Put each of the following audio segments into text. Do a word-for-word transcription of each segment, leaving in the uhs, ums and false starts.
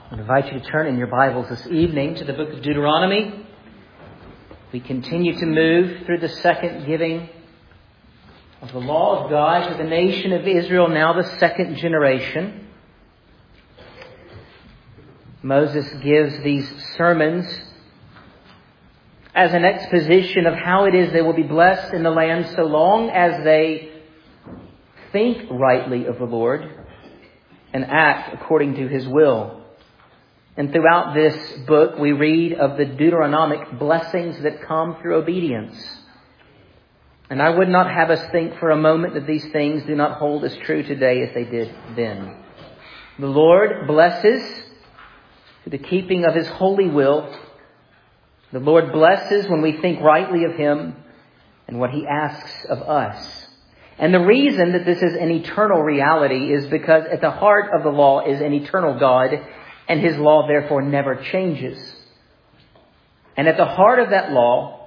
I invite you to turn in your Bibles this evening to the book of Deuteronomy. We continue to move through the second giving of the law of God to the nation of Israel, now the second generation. Moses gives these sermons as an exposition of how it is they will be blessed in the land so long as they think rightly of the Lord and act according to His will. And throughout this book, we read of the Deuteronomic blessings that come through obedience. And I would not have us think for a moment that these things do not hold as true today as they did then. The Lord blesses to the keeping of His holy will. The Lord blesses when we think rightly of Him and what He asks of us. And the reason that this is an eternal reality is because at the heart of the law is an eternal God, and His law therefore never changes. And at the heart of that law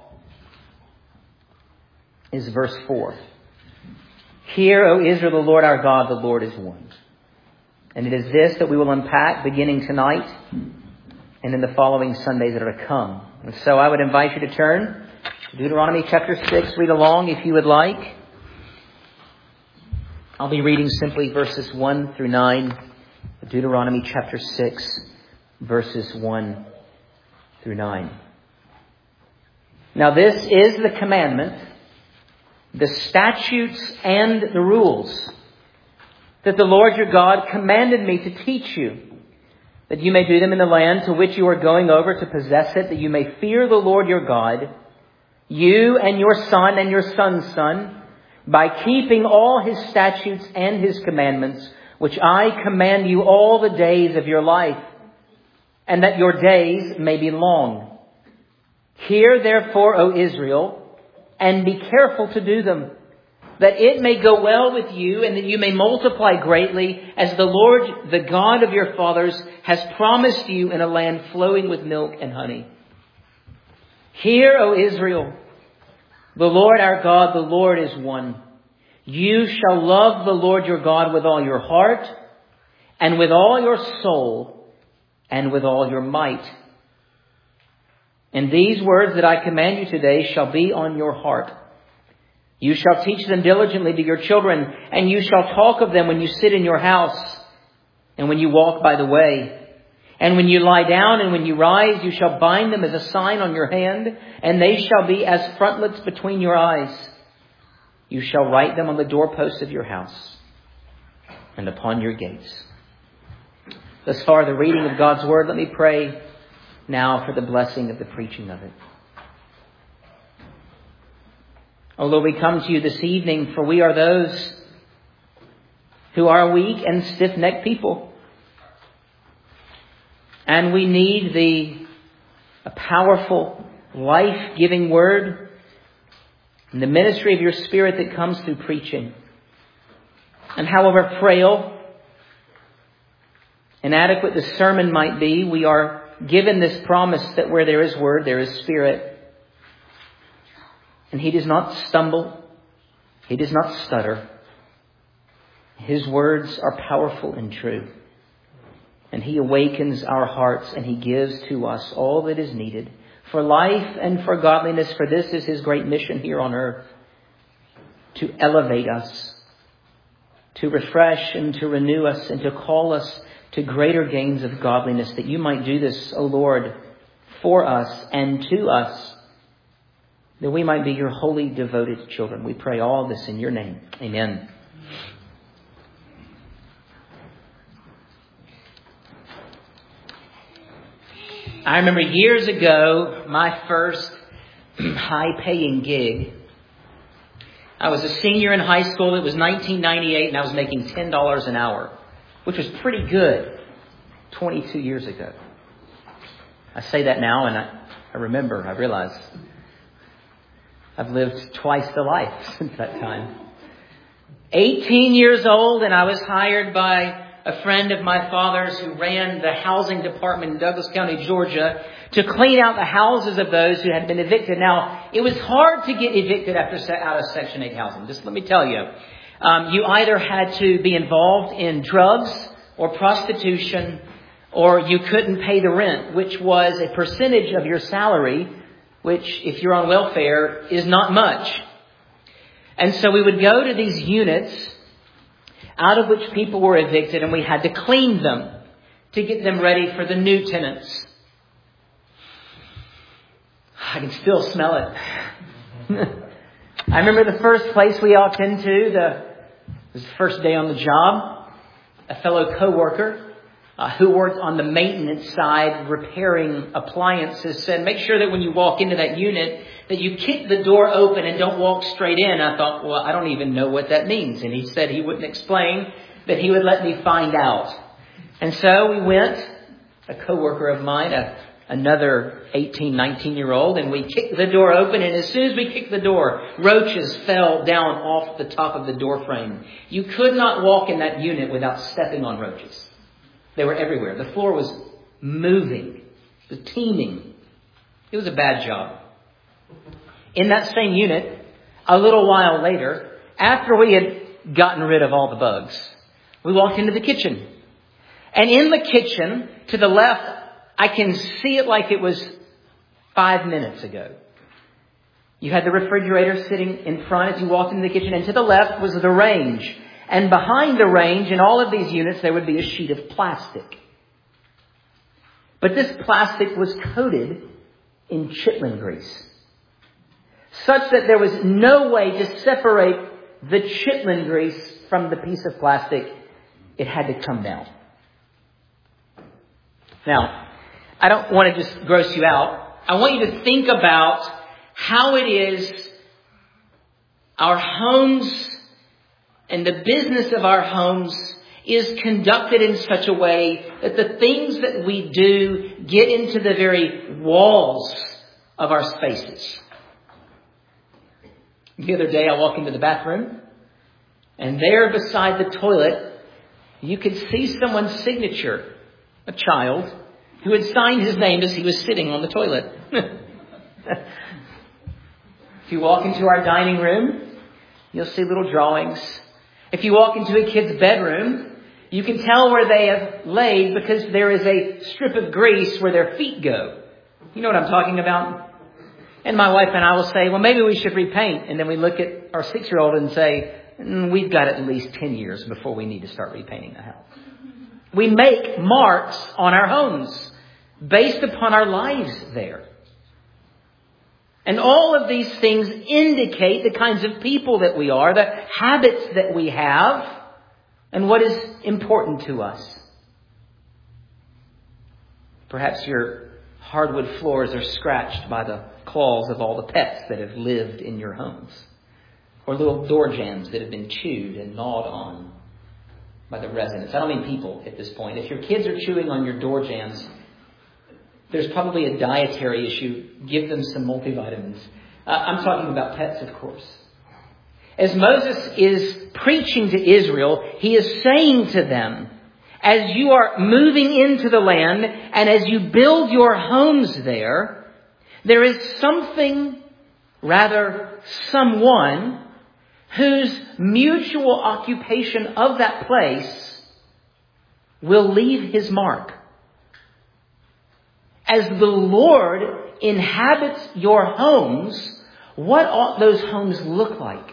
is verse four. Hear, O Israel, the Lord our God, the Lord is one. And it is this that we will unpack beginning tonight and in the following Sundays that are to come. And so I would invite you to turn to Deuteronomy chapter six. Read along if you would like. I'll be reading simply verses one through nine. Deuteronomy chapter six, verses one through nine. Now this is the commandment, the statutes and the rules that the Lord your God commanded me to teach you, that you may do them in the land to which you are going over to possess it, that you may fear the Lord your God, you and your son and your son's son, by keeping all His statutes and His commandments, which I command you all the days of your life, and that your days may be long. Hear therefore, O Israel, and be careful to do them, that it may go well with you, and that you may multiply greatly, as the Lord, the God of your fathers, has promised you in a land flowing with milk and honey. Hear, O Israel, the Lord our God, the Lord is one. You shall love the Lord your God with all your heart, and with all your soul, and with all your might. And these words that I command you today shall be on your heart. You shall teach them diligently to your children, and you shall talk of them when you sit in your house, and when you walk by the way. And when you lie down and when you rise, you shall bind them as a sign on your hand, and they shall be as frontlets between your eyes. You shall write them on the doorposts of your house and upon your gates. Thus far, the reading of God's Word. Let me pray now for the blessing of the preaching of it. Oh Lord, we come to you this evening, for we are those who are weak and stiff-necked people. And we need the a powerful, life-giving Word and the ministry of your Spirit that comes through preaching. And however frail, inadequate the sermon might be, we are given this promise that where there is Word, there is Spirit. And He does not stumble. He does not stutter. His words are powerful and true. And He awakens our hearts, and He gives to us all that is needed for life and for godliness. For this is His great mission here on earth, to elevate us, to refresh and to renew us, and to call us to greater gains of godliness, that you might do this, O Lord, for us and to us, that we might be your holy, devoted children. We pray all this in your name. Amen. I remember years ago, my first high-paying gig. I was a senior in high school. It was nineteen ninety-eight, and I was making ten dollars an hour, which was pretty good twenty-two years ago. I say that now, and I, I remember, I realize I've lived twice the life since that time. eighteen years old, and I was hired by a friend of my father's who ran the housing department in Douglas County, Georgia, to clean out the houses of those who had been evicted. Now, it was hard to get evicted after out of Section eight housing. Just let me tell you. Um, you either had to be involved in drugs or prostitution or you couldn't pay the rent, which was a percentage of your salary, which, if you're on welfare, is not much. And so we would go to these units out of which people were evicted, and we had to clean them to get them ready for the new tenants. I can still smell it. I remember the first place we walked into, the, it was the first day on the job. A fellow coworker uh, who worked on the maintenance side, repairing appliances, said, make sure that when you walk into that unit, that you kick the door open and don't walk straight in. I thought, well, I don't even know what that means. And he said he wouldn't explain, but he would let me find out. And so we went, a coworker of mine, a another eighteen, nineteen-year-old, and we kicked the door open, and as soon as we kicked the door, roaches fell down off the top of the door frame. You could not walk in that unit without stepping on roaches. They were everywhere. The floor was moving. It was teeming. It was a bad job. In that same unit, a little while later, after we had gotten rid of all the bugs, we walked into the kitchen. And in the kitchen, to the left, I can see it like it was five minutes ago. You had the refrigerator sitting in front as you walked into the kitchen, and to the left was the range. And behind the range, in all of these units, there would be a sheet of plastic. But this plastic was coated in chitlin grease, such that there was no way to separate the chitlin grease from the piece of plastic. It had to come down. Now, I don't want to just gross you out. I want you to think about how it is our homes and the business of our homes is conducted in such a way that the things that we do get into the very walls of our spaces. The other day I walked into the bathroom, and there beside the toilet you could see someone's signature, a child, who had signed his name as he was sitting on the toilet. If you walk into our dining room, you'll see little drawings. If you walk into a kid's bedroom, you can tell where they have laid because there is a strip of grease where their feet go. You know what I'm talking about? And my wife and I will say, well, maybe we should repaint. And then we look at our six-year-old and say, mm, we've got at least ten years before we need to start repainting the house. We make marks on our homes based upon our lives there. And all of these things indicate the kinds of people that we are, the habits that we have, and what is important to us. Perhaps your hardwood floors are scratched by the claws of all the pets that have lived in your homes, or little door jambs that have been chewed and gnawed on by the residents. I don't mean people at this point. If your kids are chewing on your door jambs, there's probably a dietary issue. Give them some multivitamins. Uh, I'm talking about pets, of course. As Moses is preaching to Israel, he is saying to them, as you are moving into the land and as you build your homes there, there is something, rather someone, whose mutual occupation of that place will leave his mark. As the Lord inhabits your homes, what ought those homes look like?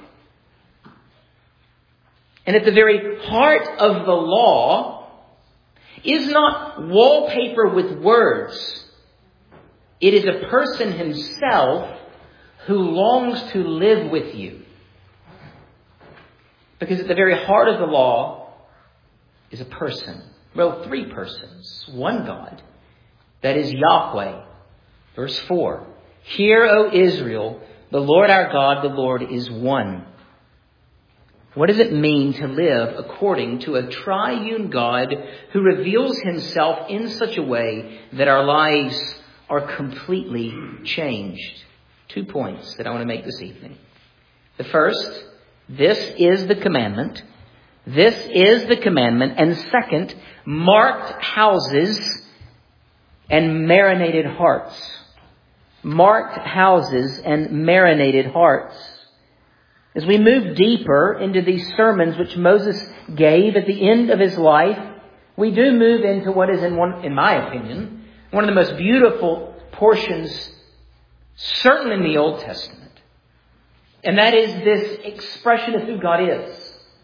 And at the very heart of the law is not wallpaper with words. It is a person himself who longs to live with you. Because at the very heart of the law is a person. Well, three persons. One God. That is Yahweh. Verse four. Hear, O Israel, the Lord our God, the Lord is one. What does it mean to live according to a triune God who reveals himself in such a way that our lives are completely changed? Two points that I want to make this evening. The first, this is the commandment. This is the commandment. And second, marked houses and marinated hearts. Marked houses and marinated hearts. As we move deeper into these sermons which Moses gave at the end of his life, we do move into what is, in one, in my opinion, one of the most beautiful portions, certainly in the Old Testament. And that is this expression of who God is.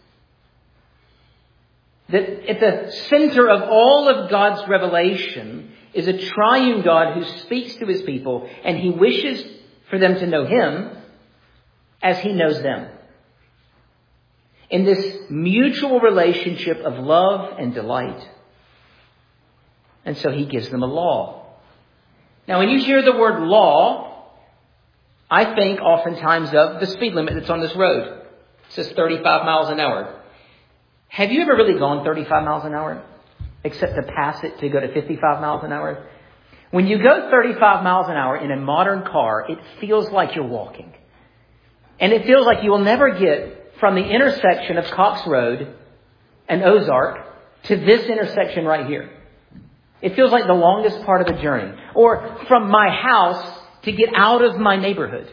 That at the center of all of God's revelation is a triune God who speaks to His people, and He wishes for them to know Him as He knows them. In this mutual relationship of love and delight. And so He gives them a law. Now, when you hear the word law, I think oftentimes of the speed limit that's on this road. It says thirty-five miles an hour. Have you ever really gone thirty-five miles an hour? Except to pass it to go to fifty-five miles an hour? When you go thirty-five miles an hour in a modern car, it feels like you're walking. And it feels like you will never get from the intersection of Cox Road and Ozark to this intersection right here. It feels like the longest part of the journey. Or from my house to get out of my neighborhood.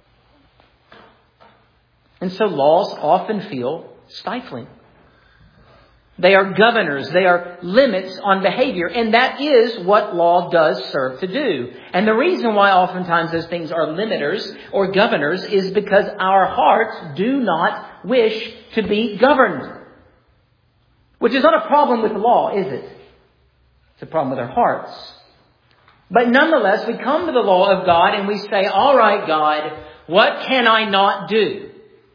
And so laws often feel stifling. They are governors. They are limits on behavior. And that is what law does serve to do. And the reason why oftentimes those things are limiters or governors is because our hearts do not wish to be governed. Which is not a problem with the law, is it? It's a problem with our hearts. But nonetheless, we come to the law of God and we say, all right, God, what can I not do?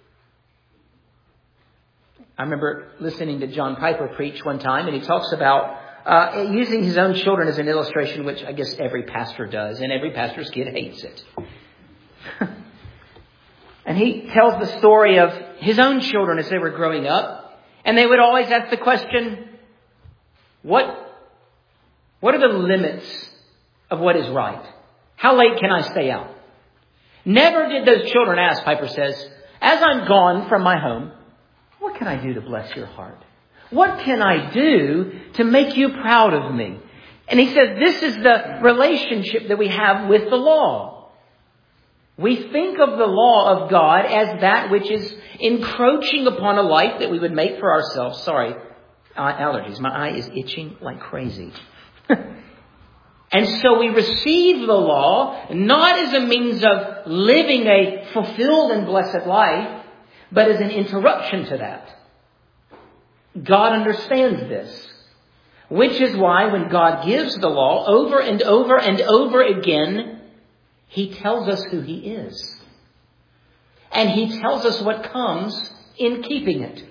I remember listening to John Piper preach one time, and he talks about uh, using his own children as an illustration, which I guess every pastor does, and every pastor's kid hates it. And he tells the story of his own children as they were growing up, and they would always ask the question, what, what are the limits of what is right? How late can I stay out? Never did those children ask, Piper says, as I'm gone from my home, what can I do to bless your heart? What can I do to make you proud of me? And he says this is the relationship that we have with the law. We think of the law of God as that which is encroaching upon a life that we would make for ourselves. Sorry, allergies. My eye is itching like crazy. And so we receive the law not as a means of living a fulfilled and blessed life, but as an interruption to that. God understands this. Which is why when God gives the law over and over and over again, He tells us who He is. And He tells us what comes in keeping it.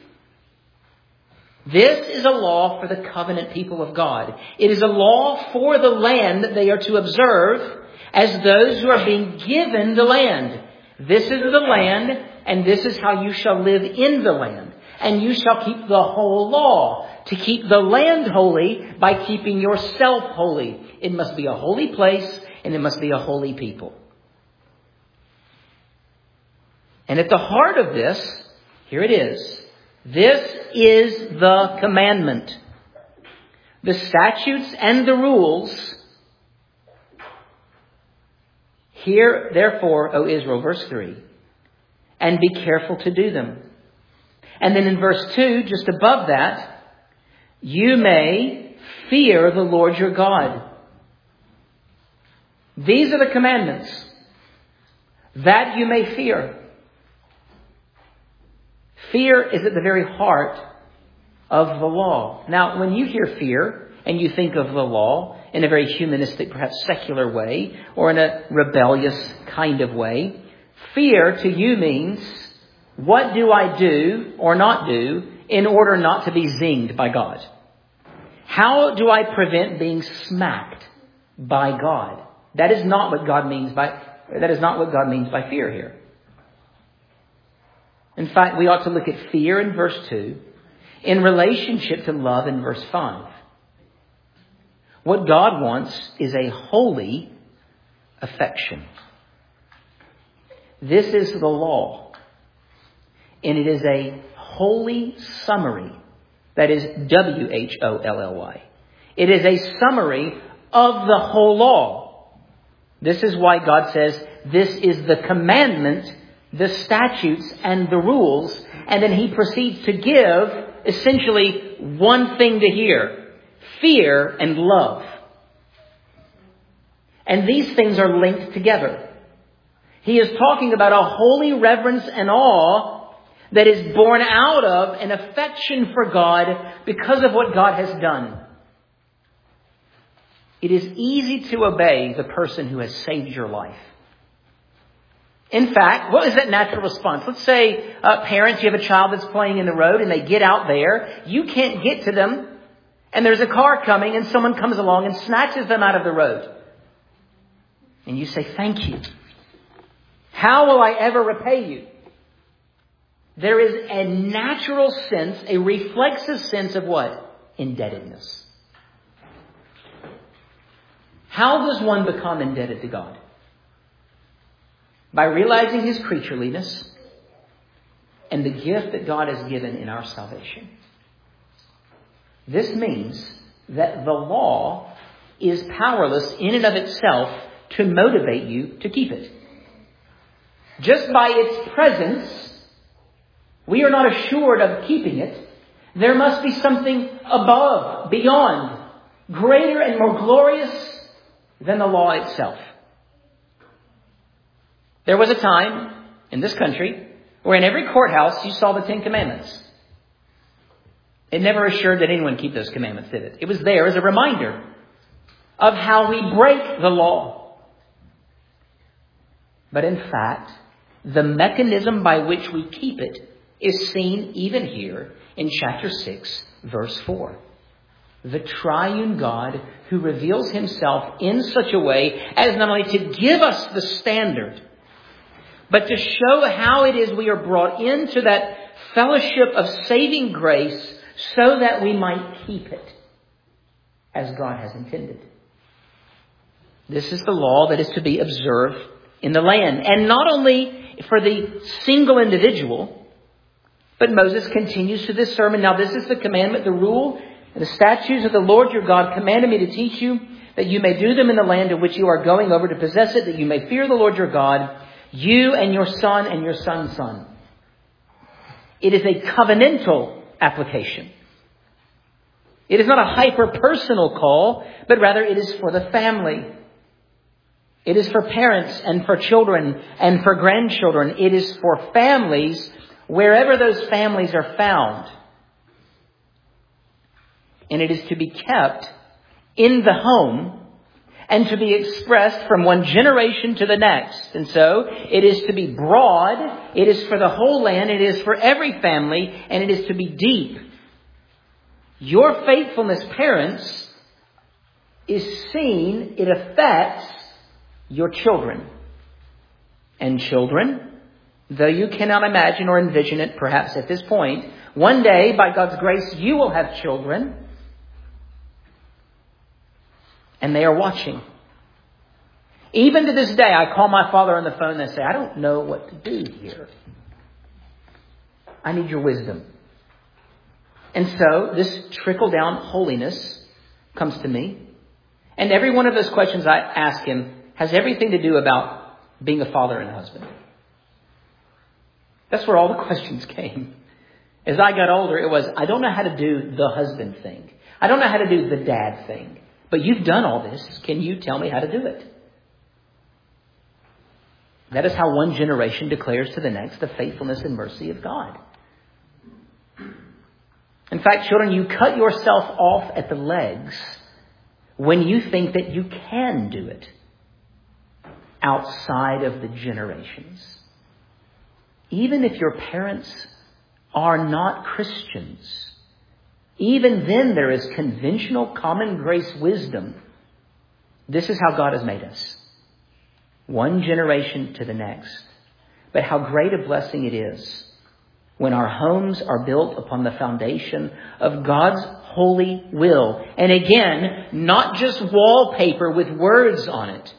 This is a law for the covenant people of God. It is a law for the land that they are to observe as those who are being given the land. This is the land, and this is how you shall live in the land. And you shall keep the whole law. To keep the land holy by keeping yourself holy. It must be a holy place, and it must be a holy people. And at the heart of this, here it is. This is the commandment. The statutes and the rules. Hear, therefore, O Israel, verse three, and be careful to do them. And then in verse two, just above that, you may fear the Lord your God. These are the commandments that you may fear. Fear is at the very heart of the law. Now, when you hear fear and you think of the law in a very humanistic, perhaps secular way, or in a rebellious kind of way, fear to you means, what do I do or not do in order not to be zinged by God? How do I prevent being smacked by God? That is not what God means by, that is not what God means by fear here. In fact, we ought to look at fear in verse two in relationship to love in verse five. What God wants is a holy affection. This is the law. And it is a holy summary. That is W H O L L Y. It is a summary of the whole law. This is why God says this is the commandment, the statutes and the rules. And then He proceeds to give essentially one thing to hear. fear, and love. And these things are linked together. He is talking about a holy reverence and awe that is born out of an affection for God because of what God has done. It is easy to obey the person who has saved your life. In fact, what is that natural response? Let's say, uh, parents, you have a child that's playing in the road and they get out there. You can't get to them. And there's a car coming and someone comes along and snatches them out of the road. And you say, thank you. How will I ever repay you? There is a natural sense, a reflexive sense of what? Indebtedness. How does one become indebted to God? By realizing His creatureliness and the gift that God has given in our salvation. This means that the law is powerless in and of itself to motivate you to keep it. Just by its presence, we are not assured of keeping it. There must be something above, beyond, greater and more glorious than the law itself. There was a time in this country where in every courthouse you saw the Ten Commandments. It never assured that anyone keep those commandments, did it? It was there as a reminder of how we break the law. But in fact, the mechanism by which we keep it is seen even here in chapter six, verse four. The triune God who reveals Himself in such a way as not only to give us the standard, but to show how it is we are brought into that fellowship of saving grace so that we might keep it as God has intended. This is the law that is to be observed in the land. And not only for the single individual, but Moses continues to this sermon. Now this is the commandment, the rule, and the statutes of the Lord your God commanded me to teach you, that you may do them in the land to which you are going over to possess it, that you may fear the Lord your God, you and your son and your son's son. It is a covenantal application. It is not a hyper-personal call, but rather it is for the family. It is for parents and for children and for grandchildren. It is for families wherever those families are found. And it is to be kept in the home and to be expressed from one generation to the next. And so it is to be broad. It is for the whole land. It is for every family. And it is to be deep. Your faithfulness, parents, is seen. It affects your children. And children, though you cannot imagine or envision it perhaps at this point, one day, by God's grace, you will have children. And they are watching. Even to this day, I call my father on the phone and I say, I don't know what to do here. I need your wisdom. And so this trickle down holiness comes to me. And every one of those questions I ask him has everything to do about being a father and a husband. That's where all the questions came. As I got older, it was, I don't know how to do the husband thing. I don't know how to do the dad thing. But you've done all this. Can you tell me how to do it? That is how one generation declares to the next the faithfulness and mercy of God. In fact, children, you cut yourself off at the legs when you think that you can do it outside of the generations. Even if your parents are not Christians, even then there is conventional common grace wisdom. This is how God has made us. One generation to the next. But how great a blessing it is when our homes are built upon the foundation of God's holy will. And again, not just wallpaper with words on it,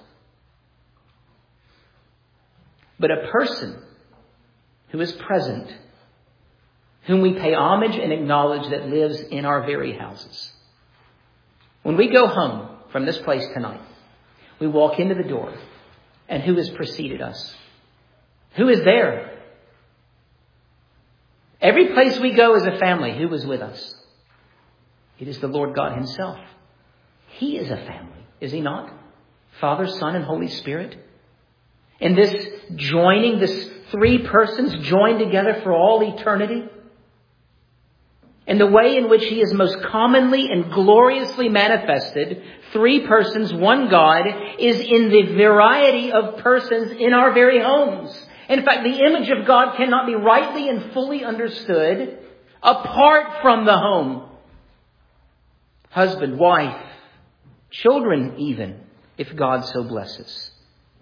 but a person who is present, whom we pay homage and acknowledge, that lives in our very houses. When we go home from this place tonight, we walk into the door, and who has preceded us? Who is there? Every place we go as a family, who was with us? It is the Lord God himself. He is a family, is he not? Father, Son, and Holy Spirit. And this joining, this three persons joined together for all eternity. And the way in which he is most commonly and gloriously manifested, three persons, one God, is in the variety of persons in our very homes. In fact, the image of God cannot be rightly and fully understood apart from the home. Husband, wife, children even, if God so blesses.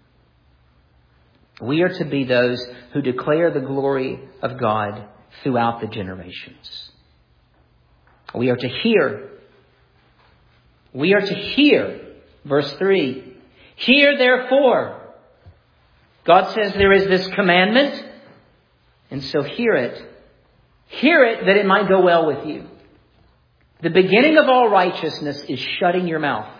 We are to be those who declare the glory of God throughout the generations. We are to hear. We are to hear. Verse three. Hear therefore. God says there is this commandment. And so hear it. Hear it that it might go well with you. The beginning of all righteousness is shutting your mouth.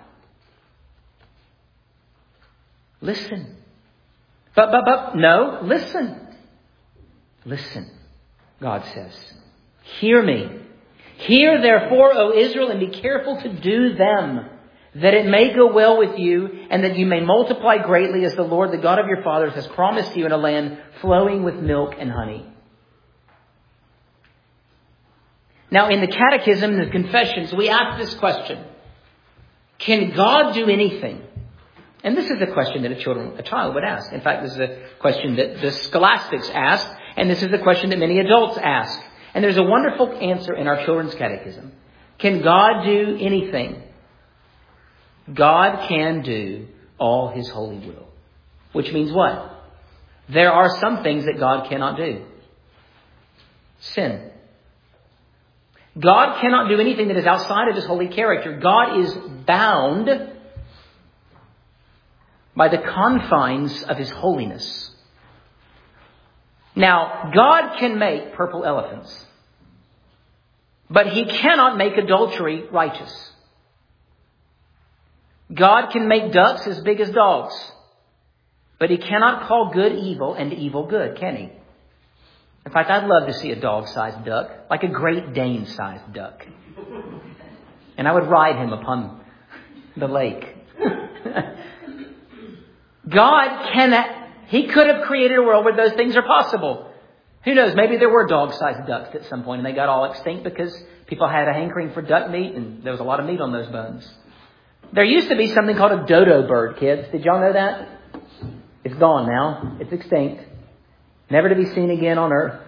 Listen. But, but, but, no, listen. Listen, God says. Hear me. Hear therefore, O Israel, and be careful to do them, that it may go well with you, and that you may multiply greatly as the Lord, the God of your fathers, has promised you in a land flowing with milk and honey. Now, in the Catechism and the Confessions, we ask this question. Can God do anything? And this is the question that a, children, a child would ask. In fact, this is a question that the scholastics ask, and this is the question that many adults ask. And there's a wonderful answer in our children's catechism. Can God do anything? God can do all his holy will. Which means what? There are some things that God cannot do. Sin. God cannot do anything that is outside of his holy character. God is bound by the confines of his holiness. Now, God can make purple elephants, but he cannot make adultery righteous. God can make ducks as big as dogs, but he cannot call good evil and evil good, can he? In fact, I'd love to see a dog-sized duck, like a Great Dane-sized duck. And I would ride him upon the lake. God cannot... He could have created a world where those things are possible. Who knows? Maybe there were dog-sized ducks at some point and they got all extinct because people had a hankering for duck meat and there was a lot of meat on those bones. There used to be something called a dodo bird, kids. Did y'all know that? It's gone now. It's extinct. Never to be seen again on earth.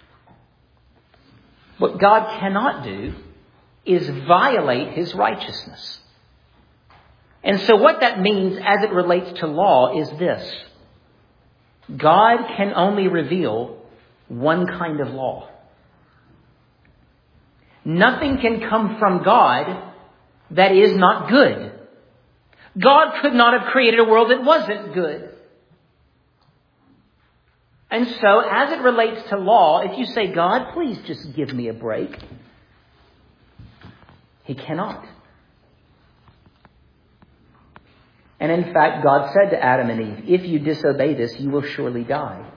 What God cannot do is violate his righteousness. And so what that means as it relates to law is this. God can only reveal one kind of law. Nothing can come from God that is not good. God could not have created a world that wasn't good. And so, as it relates to law, if you say, God, please just give me a break, he cannot. And in fact, God said to Adam and Eve, if you disobey this, you will surely die.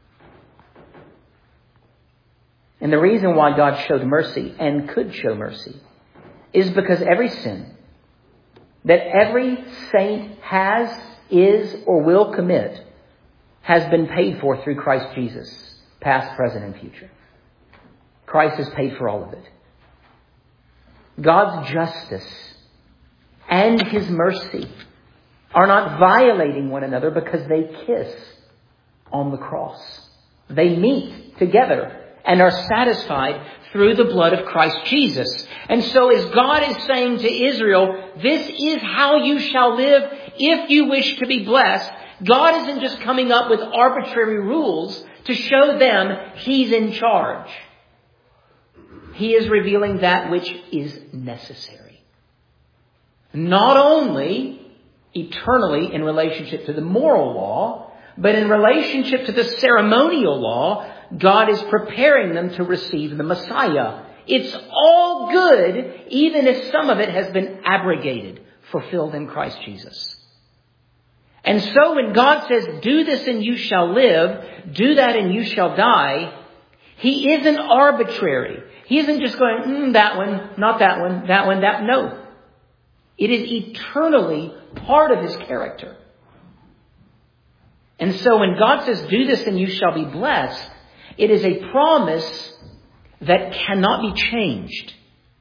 And the reason why God showed mercy and could show mercy is because every sin that every saint has, is, or will commit has been paid for through Christ Jesus, past, present, and future. Christ has paid for all of it. God's justice and his mercy are not violating one another because they kiss on the cross. They meet together and are satisfied through the blood of Christ Jesus. And so as God is saying to Israel, this is how you shall live if you wish to be blessed, God isn't just coming up with arbitrary rules to show them he's in charge. He is revealing that which is necessary. Not only eternally in relationship to the moral law, but in relationship to the ceremonial law, God is preparing them to receive the Messiah. It's all good, even if some of it has been abrogated, fulfilled in Christ Jesus. And so when God says, do this and you shall live, do that and you shall die, He isn't arbitrary. He isn't just going, mm, that one, not that one, that one, that. No. It is eternally part of His character. And so when God says, do this and you shall be blessed, it is a promise that cannot be changed.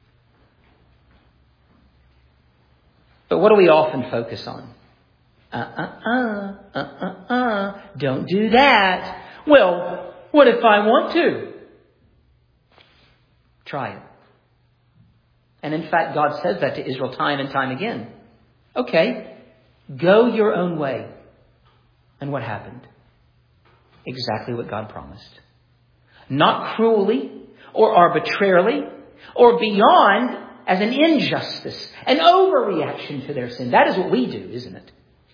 But what do we often focus on? Uh-uh-uh, uh-uh-uh, don't do that. Well, what if I want to? Try it. And in fact, God says that to Israel time and time again. Okay, go your own way. And what happened? Exactly what God promised. Not cruelly or arbitrarily or beyond as an injustice, an overreaction to their sin. That is what we do, isn't it?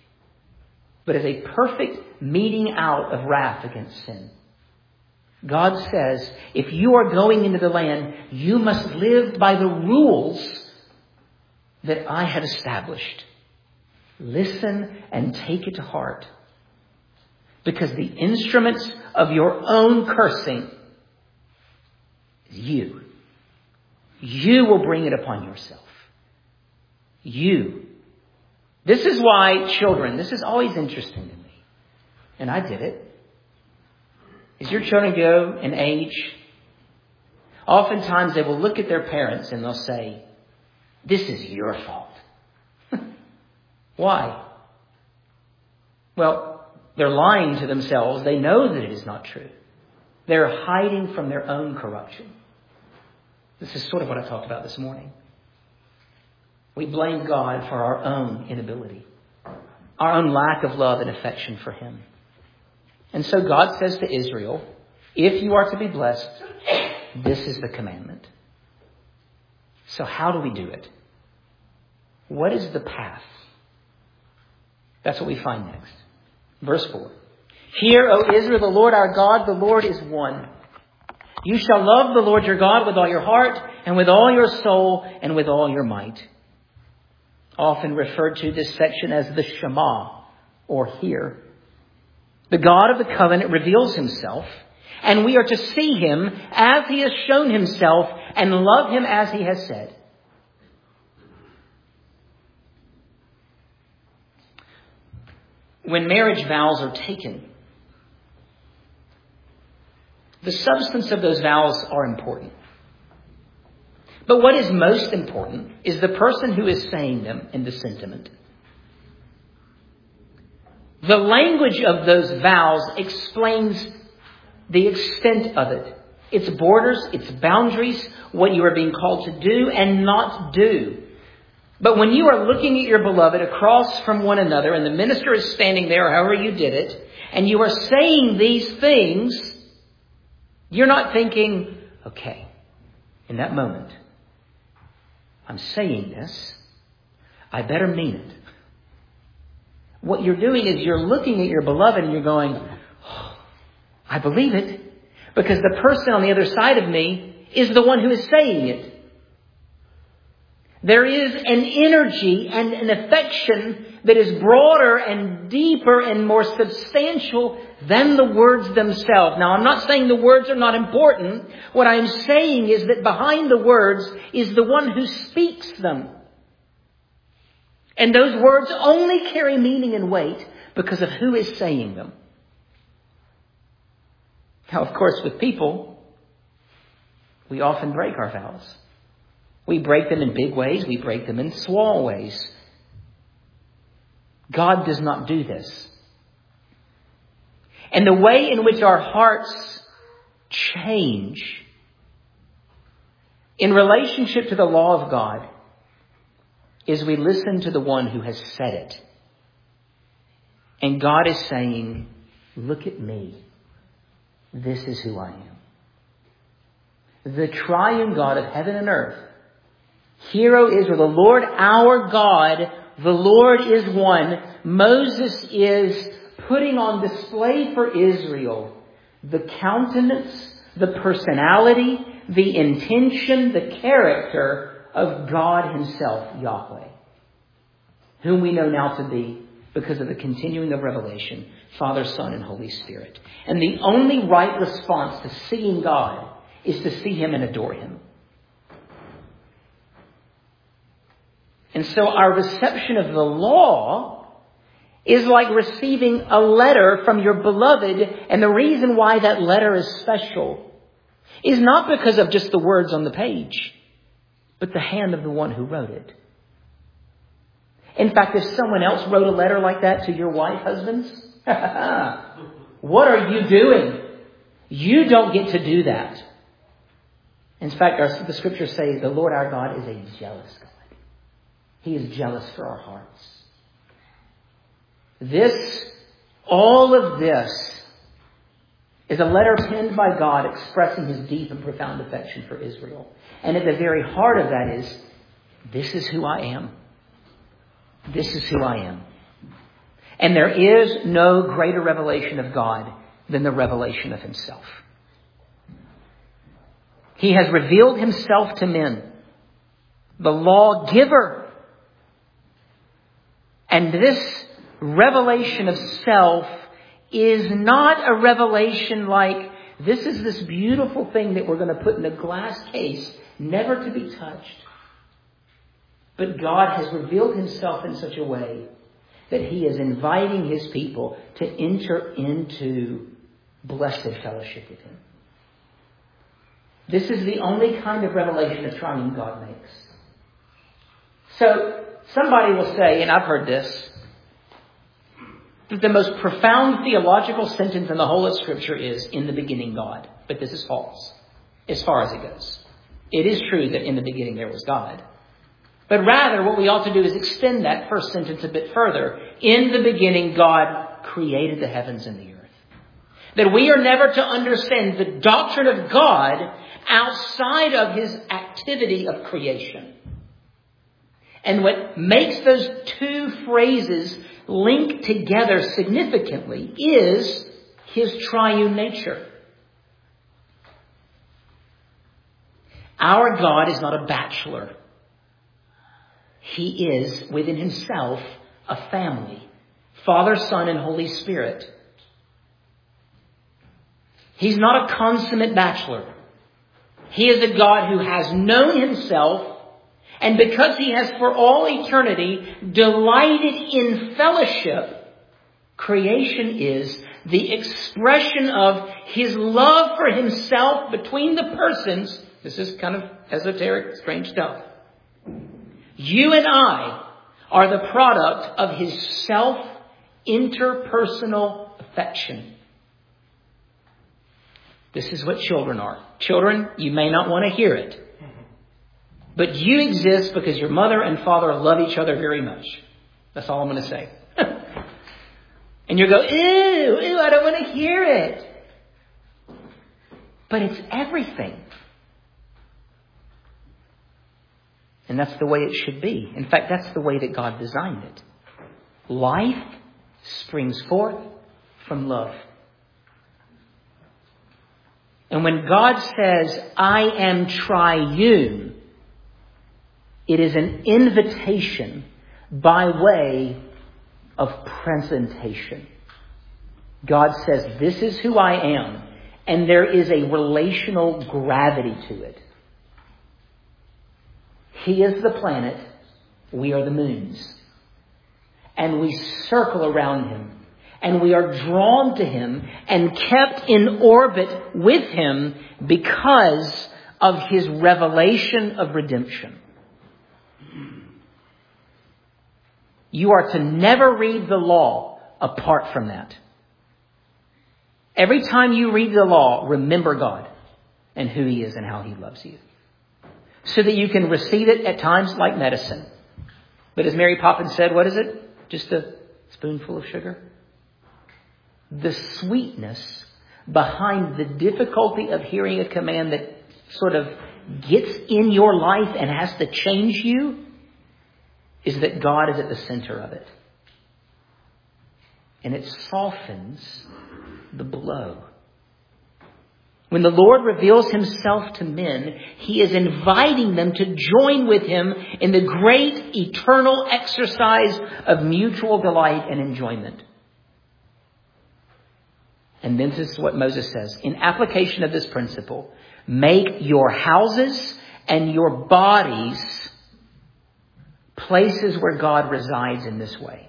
But as a perfect meting out of wrath against sin. God says, if you are going into the land, you must live by the rules that I have established. Listen and take it to heart. Because the instruments of your own cursing is you. You will bring it upon yourself. You. This is why children, this is always interesting to me. And I did it. As your children go in age, oftentimes they will look at their parents and they'll say, this is your fault. Why? Well, they're lying to themselves. They know that it is not true. They're hiding from their own corruption. This is sort of what I talked about this morning. We blame God for our own inability, our own lack of love and affection for Him. And so God says to Israel, if you are to be blessed, this is the commandment. So how do we do it? What is the path? That's what we find next. Verse four. Hear, O Israel, the Lord our God, the Lord is one. You shall love the Lord your God with all your heart and with all your soul and with all your might. Often referred to this section as the Shema, or hear. The God of the covenant reveals Himself, and we are to see Him as He has shown Himself and love Him as He has said. When marriage vows are taken, the substance of those vows are important. But what is most important is the person who is saying them in the sentiment. The language of those vows explains the extent of it, its borders, its boundaries, what you are being called to do and not do. But when you are looking at your beloved across from one another and the minister is standing there, however you did it, and you are saying these things, you're not thinking, okay, in that moment, I'm saying this, I better mean it. What you're doing is you're looking at your beloved and you're going, oh, I believe it, because the person on the other side of me is the one who is saying it. There is an energy and an affection that is broader and deeper and more substantial than the words themselves. Now, I'm not saying the words are not important. What I'm saying is that behind the words is the one who speaks them. And those words only carry meaning and weight because of who is saying them. Now, of course, with people, we often break our vows. We break them in big ways. We break them in small ways. God does not do this. And the way in which our hearts change in relationship to the law of God is we listen to the one who has said it. And God is saying, look at me. This is who I am. The triune God of heaven and earth. Hear, O Israel, the Lord our God, the Lord is one. Moses is putting on display for Israel the countenance, the personality, the intention, the character of God Himself, Yahweh, whom we know now to be because of the continuing of revelation, Father, Son, and Holy Spirit. And the only right response to seeing God is to see Him and adore Him. And so our reception of the law is like receiving a letter from your beloved. And the reason why that letter is special is not because of just the words on the page, but the hand of the one who wrote it. In fact, if someone else wrote a letter like that to your wife, husbands, what are you doing? You don't get to do that. In fact, our, the scriptures say the Lord our God is a jealous God. He is jealous for our hearts. This, all of this, is a letter penned by God expressing His deep and profound affection for Israel. And at the very heart of that is, this is who I am. This is who I am. And there is no greater revelation of God than the revelation of Himself. He has revealed Himself to men, the lawgiver. And this revelation of self is not a revelation like, this is this beautiful thing that we're going to put in a glass case, never to be touched. But God has revealed Himself in such a way that He is inviting His people to enter into blessed fellowship with Him. This is the only kind of revelation a triune God makes. So, somebody will say, and I've heard this, that the most profound theological sentence in the whole of Scripture is, in the beginning God. But this is false, as far as it goes. It is true that in the beginning there was God. But rather, what we ought to do is extend that first sentence a bit further. In the beginning, God created the heavens and the earth. That we are never to understand the doctrine of God outside of His activity of creation. And what makes those two phrases link together significantly is His triune nature. Our God is not a bachelor. He is, within Himself, a family. Father, Son, and Holy Spirit. He's not a consummate bachelor. He is a God who has known Himself, and because He has for all eternity delighted in fellowship, creation is the expression of His love for Himself between the persons. This is kind of esoteric, strange stuff. You and I are the product of His self-interpersonal affection. This is what children are. Children, you may not want to hear it. But you exist because your mother and father love each other very much. That's all I'm going to say. And you go, ew, ew, I don't want to hear it. But it's everything. And that's the way it should be. In fact, that's the way that God designed it. Life springs forth from love. And when God says, I am triune, it is an invitation by way of presentation. God says, this is who I am. And there is a relational gravity to it. He is the planet. We are the moons. And we circle around Him. And we are drawn to Him and kept in orbit with Him because of His revelation of redemption. You are to never read the law apart from that. Every time you read the law, remember God and who He is and how He loves you. So that you can receive it at times like medicine. But as Mary Poppins said, what is it? Just a spoonful of sugar? The sweetness behind the difficulty of hearing a command that sort of gets in your life and has to change you is that God is at the center of it. And it softens the blow. When the Lord reveals himself to men, he is inviting them to join with him in the great eternal exercise of mutual delight and enjoyment. And then this is what Moses says. In application of this principle, make your houses and your bodies places where God resides in this way.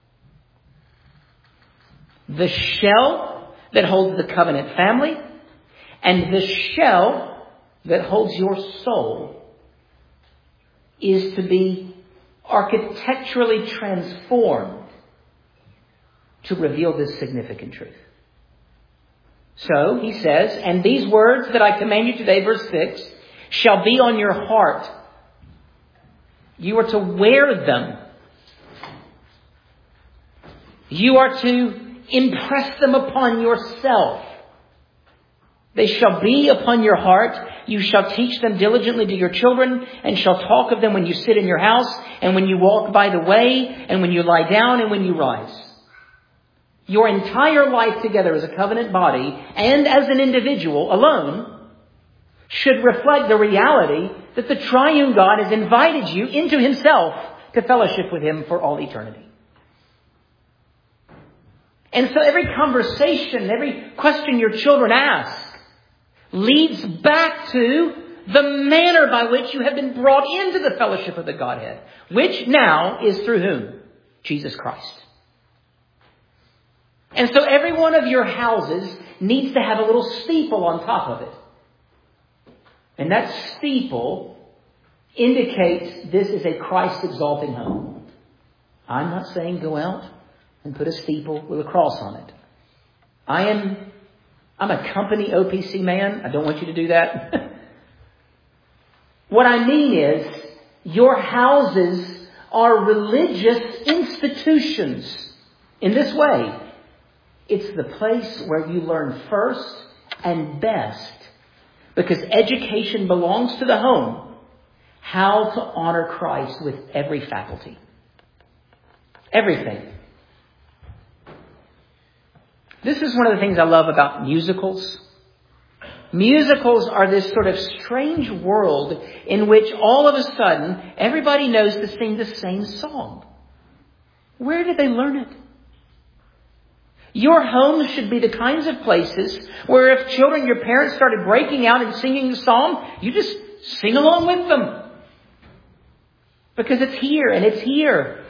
The shell that holds the covenant family and the shell that holds your soul is to be architecturally transformed to reveal this significant truth. So, he says, and these words that I command you today, verse six, shall be on your heart. You are to wear them. You are to impress them upon yourself. They shall be upon your heart. You shall teach them diligently to your children, and shall talk of them when you sit in your house, and when you walk by the way, and when you lie down, and when you rise. Your entire life together as a covenant body and as an individual alone should reflect the reality that the triune God has invited you into himself to fellowship with him for all eternity. And so every conversation, every question your children ask leads back to the manner by which you have been brought into the fellowship of the Godhead, which now is through whom? Jesus Christ. And so every one of your houses needs to have a little steeple on top of it. And that steeple indicates this is a Christ-exalting home. I'm not saying go out and put a steeple with a cross on it. I am, I'm a company O P C man. I don't want you to do that. What I mean is, your houses are religious institutions in this way. It's the place where you learn first and best, because education belongs to the home, how to honor Christ with every faculty. Everything. This is one of the things I love about musicals. Musicals are this sort of strange world in which all of a sudden everybody knows to sing the same song. Where did they learn it? Your home should be the kinds of places where if children, your parents started breaking out and singing the psalm, you just sing along with them. Because it's here and it's here.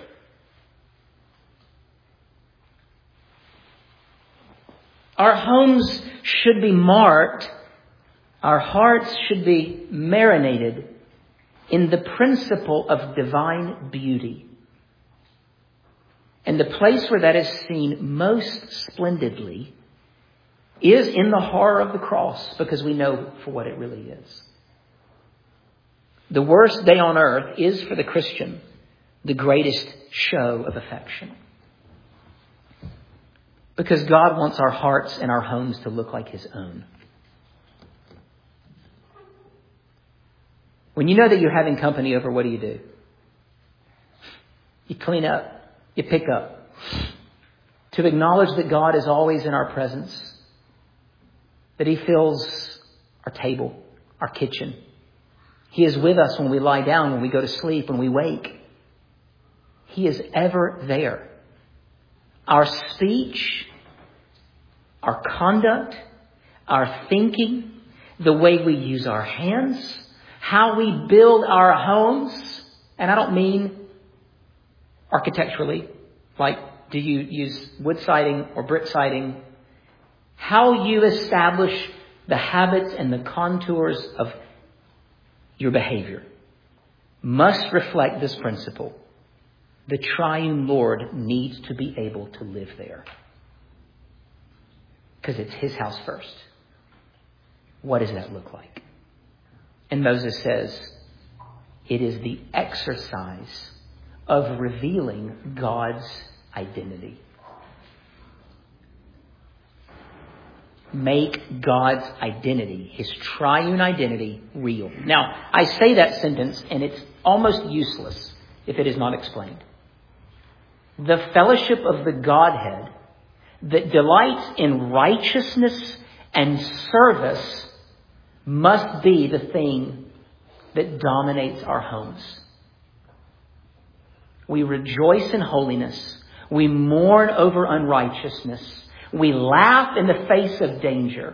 Our homes should be marked. Our hearts should be marinated in the principle of divine beauty. And the place where that is seen most splendidly is in the horror of the cross, because we know for what it really is. The worst day on earth is for the Christian the greatest show of affection. Because God wants our hearts and our homes to look like his own. When you know that you're having company over, what do you do? You clean up. You pick up. To acknowledge that God is always in our presence. That he fills our table, our kitchen. He is with us when we lie down, when we go to sleep, when we wake. He is ever there. Our speech, our conduct, our thinking, the way we use our hands, how we build our homes. And I don't mean architecturally, like do you use wood siding or brick siding? How you establish the habits and the contours of your behavior must reflect this principle. The triune Lord needs to be able to live there. Because it's his house first. What does that look like? And Moses says, it is the exercise of revealing God's identity. Make God's identity, his triune identity, real. Now, I say that sentence and it's almost useless if it is not explained. The fellowship of the Godhead that delights in righteousness And service must be the thing that dominates our homes. We rejoice in holiness. We mourn over unrighteousness. We laugh in the face of danger.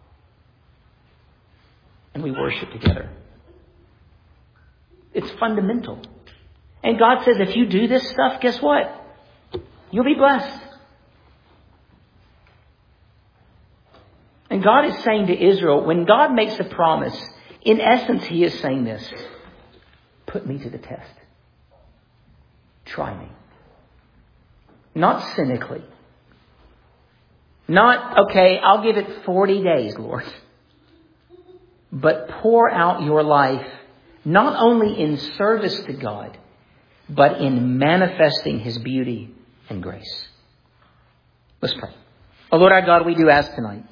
And we worship together. It's fundamental. And God says, if you do this stuff, guess what? You'll be blessed. And God is saying to Israel, when God makes a promise, in essence, He is saying this: put me to the test. Try me. Not cynically. Not, okay, I'll give it forty days, Lord. But pour out your life, not only in service to God, but in manifesting His beauty and grace. Let's pray. Oh Lord our God, we do ask tonight